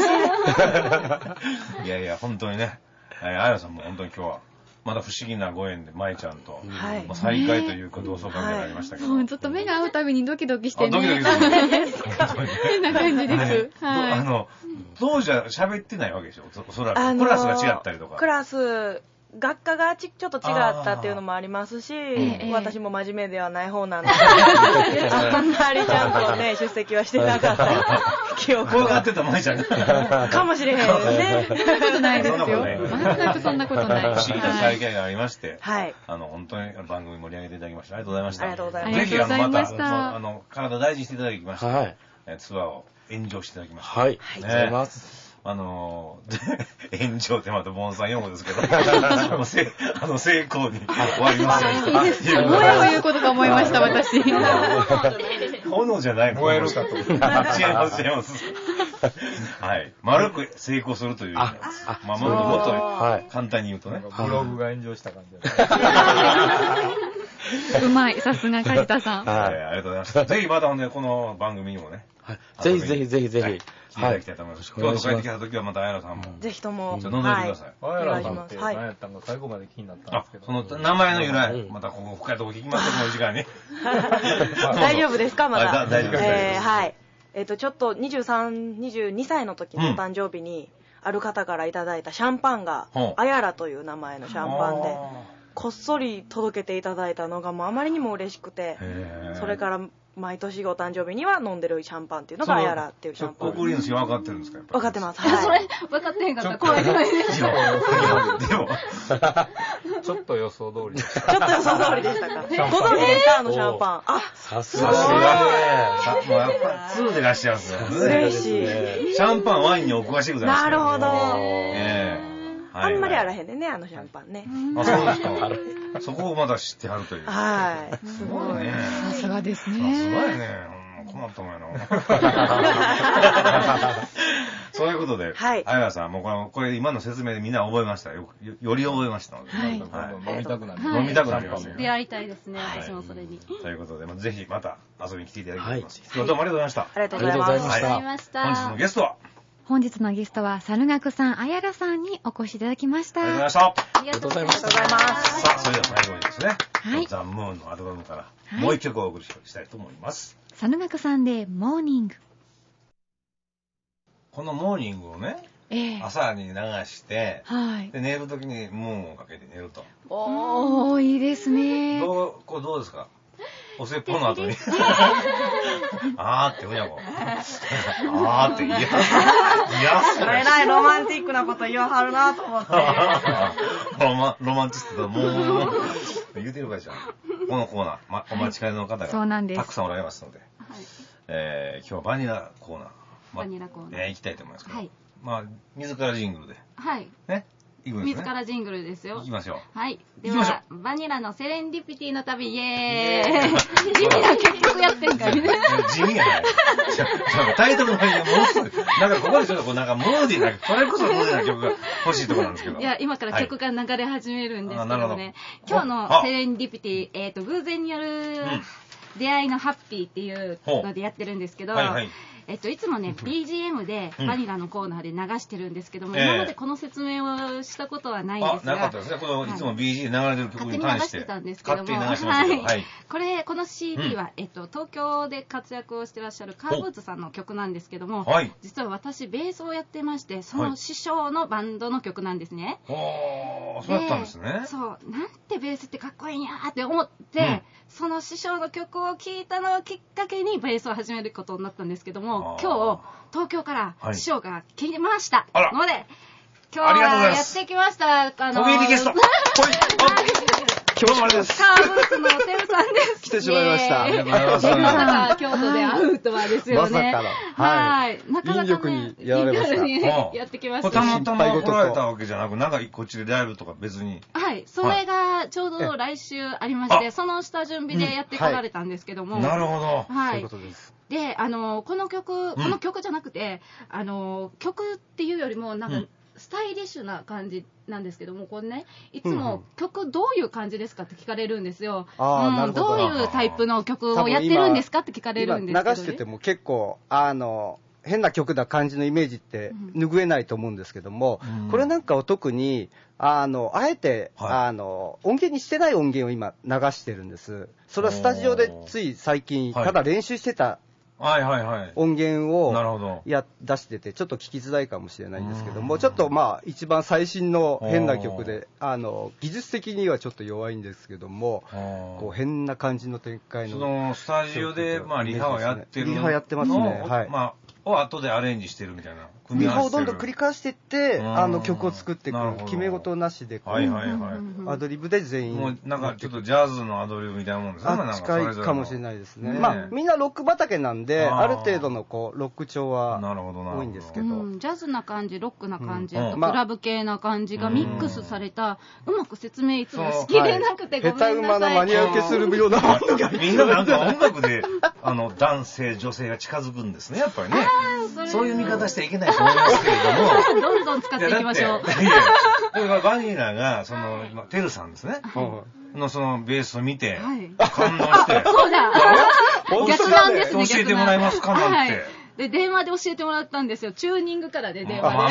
いやいや、本当にね。あやらさんも本当に今日は。まだ不思議なご縁で、舞ちゃんと、再会というか同窓関係になりましたけど。 ずっと目が合うたびにドキドキしてね。 ドキドキする。 変な感じです。 当時は喋ってないわけでしょ、おそらく。クラスが違ったりとか。 クラス、学科がちょっと違ったっていうのもありますし、私も真面目ではない方なんで、あんまりちゃんとね、出席はしてなかった記憶が。 怖がってた舞ちゃんが。 かもしれへんね。 そんなことないですよ。全くそんなことない。 不思議な再会がありまして、 はい。 本当に番組盛り上げていただきました。ありがとうございました。 ありがとうございます。 ぜひ、また、体大事にしていただきまして、ツアーを炎上していただきました。 はい。ありがとうございます。 炎上ってまたボンさん用語ですけど、成功に終わりますよ。 いいです。燃えを言うことか思いました、私。 炎じゃないの？ 燃えるかと。違います。はい。丸く成功するという意味です。もっと簡単に言うとね。 ブログが炎上した感じだね。 うまい。さすが梶田さん。 ありがとうございます。ぜひまたこの番組にもね。 ぜひ。来ていただきたいと思います。京都帰ってきた時はまたあやらさんも。 ぜひとも。 飲んでください。 あやらさんって何やったんか最後まで気になったんですけど。 その名前の由来、またここ深いとこ聞きますよ、この時間に。 大丈夫ですか、まだ。 大丈夫です。 はい。ちょっと22歳の時のお誕生日に、ある方からいただいたシャンパンが、あやらという名前のシャンパンで、こっそり届けていただいたのがもうあまりにも嬉しくて、それから毎年お誕生日には飲んでるシャンパンっていうのがあやらっていうシャンパン。 コクリンス分かってるんですか？ 分かってます。 それ分かってへんかったら怖いぐらいで。 でもちょっと予想通りでした。 ちょっと予想通りでしたか。ご存知ですか、シャンパン。 さすがね。 もうやっぱ2でいらっしゃるんですよ。 嬉しい。 シャンパン、ワインにお詳しいください。 なるほど。 あんまりあらへんでね、シャンパンね。 そうですか。そこをまだ知ってはるという。 はい。 すごいね。 さすがですね。 さすがやね。困ったもんやな。そういうことで、あやらさん、もうこれ今の説明でみんな覚えました。より覚えましたので。 飲みたくなりますよ。 出会いたいですね、私もそれに。 ということで、ぜひまた遊びに来ていただきたいと思います。どうもありがとうございました。 ありがとうございました。 本日のゲストは本日のゲストは、猿楽さん、あやらさんにお越しいただきました。 ありがとうございました。 ありがとうございます。 さあ、それでは最後にですね、ザ・ムーンのアルバムからもう一曲お送りしたいと思います。 猿楽さんで、モーニング。 このモーニングをね、朝に流して、で寝るときにムーンをかけて寝ると。 いいですね。 これどうですか？お説法の後に。あーってうにゃこ。あーって嫌。 えらいロマンティックなこと言わはるなと思って。 ロマンチストだ、もう。言うてるかじゃん。このコーナー、お待ちかねの方がたくさんおられますので。今日はバニラコーナー。 バニラコーナー。 行きたいと思いますけど。自らジングルで。 はい。 ね。 自らジングルですよ。 行きましょう。 はい。では、バニラのセレンディピティの旅、イエーイ。地味な結局やってんかいね。 地味やない。タイトルの前にもうすぐ、なんかここでちょっとなんかムーディーな、それこそムーディーな曲が欲しいところなんですけど。 いや、今から曲が流れ始めるんですけどね。今日のセレンディピティ、偶然による出会いのハッピーっていうのでやってるんですけど、いつもね、BGM でバニラのコーナーで流してるんですけども、今までこの説明をしたことはないんですが。 なかったですね。このいつも BGM で流れてる曲に関して。 勝手に流してたんですけども。 勝手に流してますけど。はい。 この CD は、東京で活躍をしてらっしゃるカーブーツさんの曲なんですけども、実は私、ベースをやってまして、その師匠のバンドの曲なんですね。 そうだったんですね。 そう、なんてベースってかっこいいんやって思って、その師匠の曲を聴いたのをきっかけにベースを始めることになったんですけども、今日東京から師匠が来ましたので、今日はやってきました。 コミュニティゲスト。今日もあれです。 カーブーツのてるさんです。 来てしまいました。ありがとうございます。 まさか京都で会うとはですよね。 まさかの。 はい。なかなかにやられました。 やってきました。 たまたま来られたわけじゃなく、なんかこっちでライブとか別に。 はい。それがちょうど来週ありまして、その下準備でやってこられたんですけども。 なるほど。 はい。 で、この曲じゃなくて、曲っていうよりも、なんか、スタイリッシュな感じなんですけども、これね、いつも曲どういう感じですかって聞かれるんですよ。どういうタイプの曲をやってるんですかって聞かれるんですけど、ね。 流してても結構、変な曲な感じのイメージって拭えないと思うんですけども、これなんかを特に、あえて、音源にしてない音源を今流してるんです。それはスタジオでつい最近、ただ練習してた音源を出してて、ちょっと聞きづらいかもしれないんですけども、ちょっとまあ、一番最新の変な曲で、技術的にはちょっと弱いんですけども、こう変な感じの展開の。 そのスタジオで、まあ、リハはやってるの。 リハやってますね。はい。 まあを後でアレンジしてるみたいな。 リハをどんどん繰り返していって、曲を作っていく。決め事なしで、アドリブで全員。 もうなんかちょっとジャズのアドリブみたいなもんですね。 近いかもしれないですね。まあ、みんなロック畑なんで、ある程度のこう、ロック調は多いんですけど。 ジャズな感じ、ロックな感じ、あとクラブ系な感じがミックスされた、うまく説明いつもしきれなくてごめんなさい。 下手馬のマニア受けするようなものが。 みんななんか音楽で、男性、女性が近づくんですね、やっぱりね。そういう見方しちゃいけないと思いますけれども。 どんどん使っていきましょう。 バニラが、テルさんですね。そのベースを見て、感動して。 そうだ逆なんですね。 教えてもらえますかなんて。 で、電話で教えてもらったんですよ。チューニングからで電話で。 豆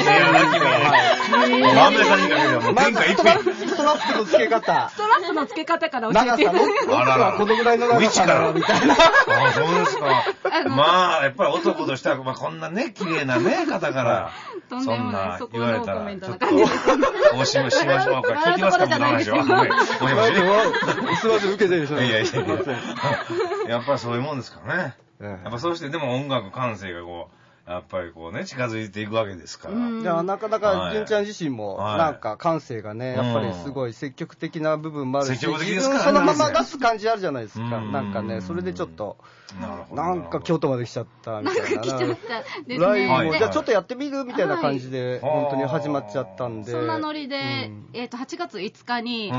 さんにかけてもう天下一品。 ストラップの付け方。 ストラップの付け方から教えて。 あらら。このぐらいの長さからみたいな。 あ、そうですか。まあ、やっぱり男としては、まあこんなね、綺麗なね、方から、 そんな言われたら、ちょっと、 おしましょうか。聞いてますか、この話は。 すいません、受けてるでしょ。 いや。やっぱりそういうもんですからね。やっぱそうしてでも音楽感性がこうやっぱりこうね近づいていくわけですから。 いやなかなか純ちゃん自身もなんか感性がねやっぱりすごい積極的な部分もあるし、 積極的ですからね。 そのまま出す感じあるじゃないですか。なんかねそれでちょっとなんか京都まで来ちゃったみたいな。 なんか来ちゃったですね。 じゃあちょっとやってみるみたいな感じで本当に始まっちゃったんで。 そんなノリで8月5日に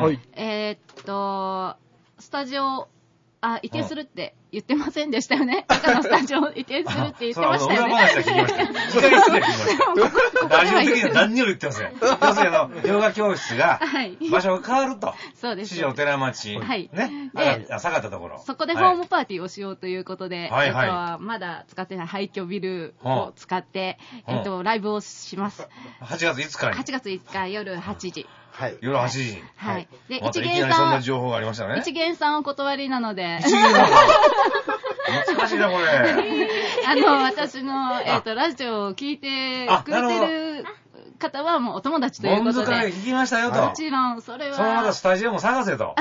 スタジオ移転するって言ってませんでしたよね。中のスタジオ移転するって言ってましたよね。 裏話だけ聞きました。控室で聞きました。ラジオ的には何にも言ってません。要するにヨガ教室が場所が変わると。 そうです。 四条寺町。ね。下がったところ。 そこでホームパーティーをしようということで、あとはまだ使ってない廃墟ビルを使って、ライブをします。 8月5日に。 8月5日夜8時。 夜8時。 はい。で、 一元さん。そんな情報がありましたね。 一元さんお断りなので。 一元さん難しいな、これ。 私の、ラジオを聞いてくれてる方はもうお友達ということで。 聞きましたよと。 もちろん、それは。 そのまたスタジオも探せと。 はい。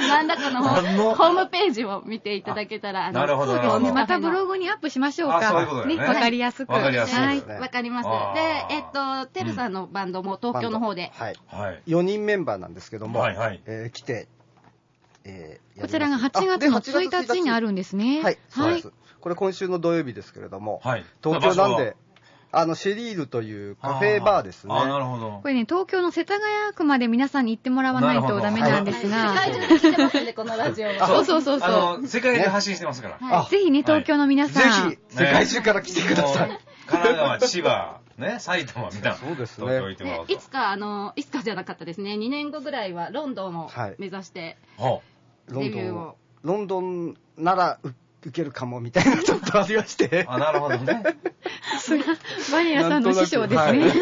何らかのホームページを見ていただけたら。 なるほど。 またブログにアップしましょうか。 そういうことね。 わかりやすく。 わかりやすい。 はい。わかります。で、てるさんのバンドも東京の方で。 はい。4人メンバーなんですけども、来て、 こちらが8月の1日にあるんですね。 はい。そうです。これ今週の土曜日ですけれども、東京なんで、シェリールというカフェバーですね。 なるほど。 これね、東京の世田谷区まで皆さんに行ってもらわないとダメなんですが。 世界中で聞いてますんで、このラジオは。 そう。 世界で発信してますから。 ぜひね、東京の皆さん。 ぜひ、世界中から来てください。 神奈川、千葉、ね、埼玉みたいな。 そうですね。 東京行ってもらうと。 いつかじゃなかったですね。2年後ぐらいはロンドンを目指して、デビューを。 ロンドンなら受けるかもみたいなちょっとありまして。 なるほどね。 バニラさんの師匠ですね。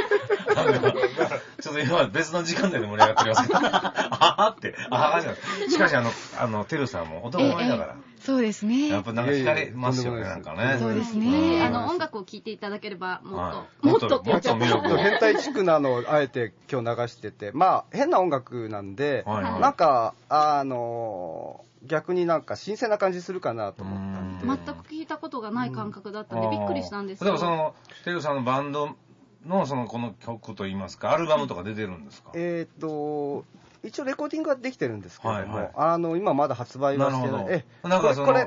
ちょっと今別の時間で盛り上がっておりますけど。しかしてるさんも男前だから。 そうですね。 やっぱなんか惹かれますよね、なんかね。 そうですね。 音楽を聴いていただければ、もっと魅力。 変態チックなのをあえて今日流してて、まあ変な音楽なんで、なんか、逆になんか新鮮な感じするかなと思ったんで。 全く聞いたことがない感覚だったんでびっくりしたんですよ。 でもてるさんのバンドのこの曲といいますか、アルバムとか出てるんですか？ 一応レコーディングはできてるんですけれども、今まだ発売はしてない。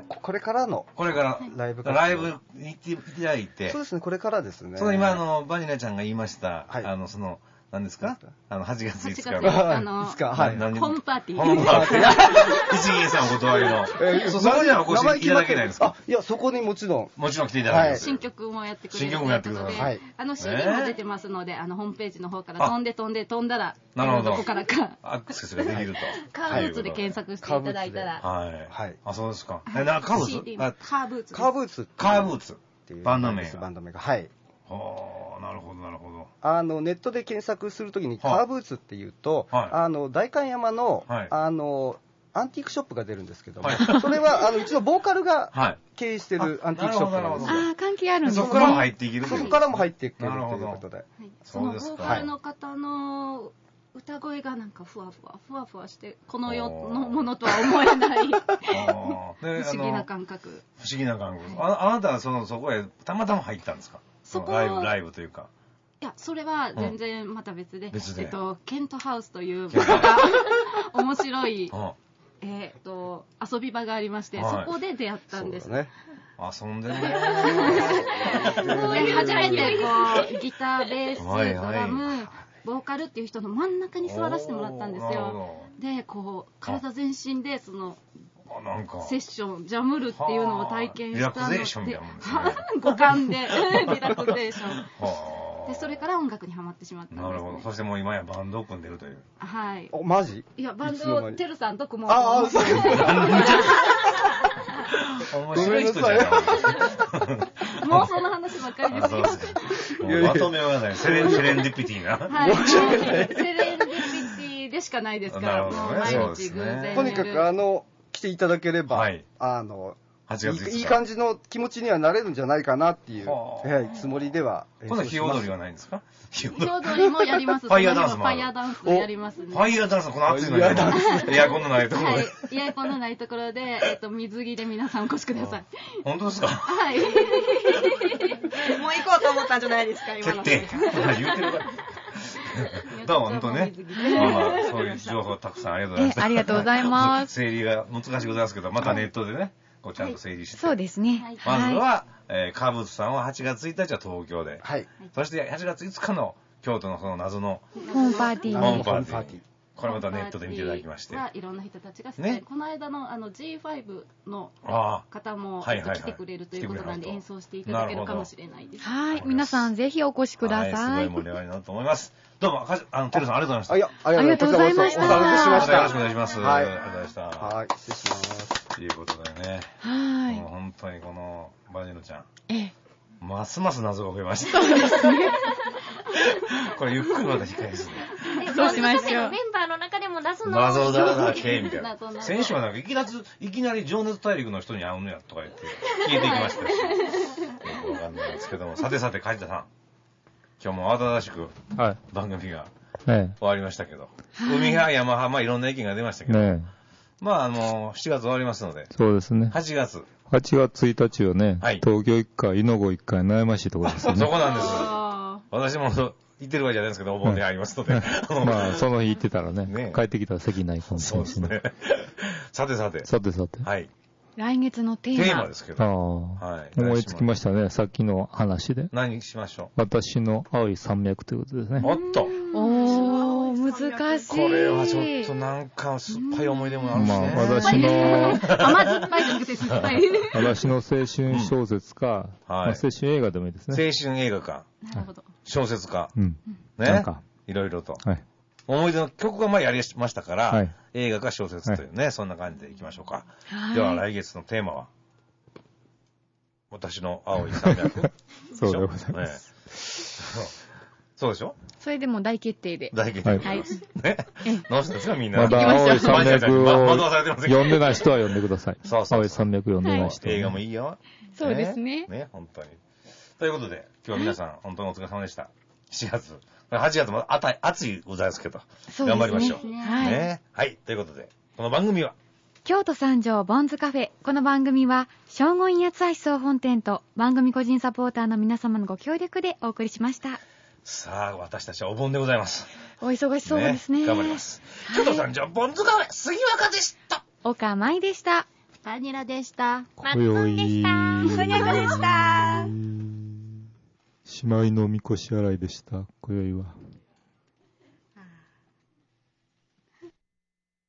これからのライブに行っていただいて。そうですね、これからですね。 今バニラちゃんが言いました、 何ですか8月5日の。 ホームパーティー。 ホームパーティー。一銀さんお断りの。そこにはお越しいただけないんですか？ いや、そこにもちろん来ていただきます。 新曲もやってくれるということで、CD も出てますので、ホームページの方から飛んだら、どこからかアクセスができると。 カーブーツで検索していただいたら。 はい。あ、そうですか。カーブーツ？ カーブーツ。 カーブーツ。 カーブーツ。バンド名が。 はい。 なるほど、なるほど。 ネットで検索するときに、カーブーツっていうと、代官山の、アンティークショップが出るんですけども、それは、うちのボーカルが経営してるアンティークショップなんです。 関係あるんですね。 そこからも入っていける。 そこからも入っていけるということで。 そのボーカルの方の歌声がなんかふわふわして、この世のものとは思えない不思議な感覚。 不思議な感覚。あなたはそこへたまたま入ったんですか？ライブというか。 いや、それは全然また別で、ケントハウスという面白い遊び場がありまして、そこで出会ったんです。 遊んでね。 初めてギター、ベース、ドラム、ボーカルっていう人の真ん中に座らせてもらったんですよ。で、体全身でセッション、ジャムルっていうのを体験したので、 リラクゼーションみたいなもんですね。 五感でリラクゼーション。で、それから音楽にハマってしまったんです。 なるほど。そしてもう今やバンドを組んでるという。 はい。 マジ？ いや、バンドをテルさんと組もうと思って。 面白い人じゃない。 もうその話ばっかりですよ。 まとめようがない。セレンディピティな。 はい。セレンディピティでしかないですから、もう毎日偶然。 とにかく来ていただければ、いい感じの気持ちにはなれるんじゃないかなっていうつもりでは。 今度は火踊りはないんですか？ 火踊りもやります。 ファイヤーダンスも。 ファイヤーダンスやりますね。 ファイヤーダンス、この暑いのに。エアコンのないところで。 エアコンのないところで、水着で皆さんお越しください。 本当ですか？ はい。 もう行こうと思ったんじゃないですか、今の。 決定。言うてるから。どうも、本当ね。そういう情報たくさんありがとうございます。 ありがとうございます。 整理が難しいございますけど、またネットでね、ちゃんと整理して。 そうですね。 まずは、カーブーツさんは8月1日は東京で。そして8月5日の京都のその謎のホームパーティー。 ホームパーティー。これまたネットで見ていただきまして。 いろんな人たちがね、この間のG5 の方も来てくれるということなんで演奏していただけるかもしれないです。 はい、皆さんぜひお越しください。 すごい盛り上がりになると思います。どうも、テルさんありがとうございました。 ありがとうございました。 よろしくお願いします。ありがとうございました。 はい、失礼します。 ということでね。 はい。 本当にこのバジルちゃん。ますます謎が増えました。 そうですね。 これゆっくりまた控えですね。 そうしましょう。 メンバーの中でも謎だらけみたいな。先週はなんかいきなり情熱大陸の人に会うのやとか言って聞いていきましたし。よくわかんないですけども。さて、梶田さん。今日も慌ただしく番組が終わりましたけど。海派、山派、いろんな意見が出ましたけど。7月終わりますので。 そうですね。 8月 1日はね、東京1回、稲子1回、悩ましいところですね。 そこなんです。私も行ってるわけじゃないですけど、お盆でありますので。 その日行ってたらね、帰ってきたら席ないかもしれないですね。 さて。はい。 来月のテーマですけど。 思いつきましたね、さっきの話で。 何しましょう？ 私の青い山脈ということですね。 おっと。 難しい。 これはちょっとなんか酸っぱい思い出もあるしね。 甘酸っぱいじゃなくて酸っぱい。 私の青春小説か、青春映画でもいいですね。 青春映画か。 なるほど。 小説か。 ね。 いろいろと。思い出の曲がやりましたから、映画か小説というね、そんな感じでいきましょうか。では来月のテーマは、私の青い山脈。 そうでございます。 そうでしょ？ それでも大決定で。 大決定。はい。ね。どうしたんですかみんな。 まだ青い山脈を読んでない人は読んでください。 そう。 青い山脈読んでない人。 映画もいいよ。 そうですね。 ね、本当に。ということで、今日は皆さん、本当にお疲れ様でした。7月。8月も暑いございますけど、頑張りましょう。ね。はい。ということで、この番組は、 京都三条ボンズカフェ。この番組は、正午院八橋総本店と番組個人サポーターの皆様のご協力でお送りしました。 さあ、私たちはお盆でございます。 お忙しそうですね。 頑張ります。京都三条ボンズカフェ、杉若でした。 岡舞でした。 バニラでした。 マットンでした。 ふにゃくでした。 しまいのみこし洗いでした。今宵は。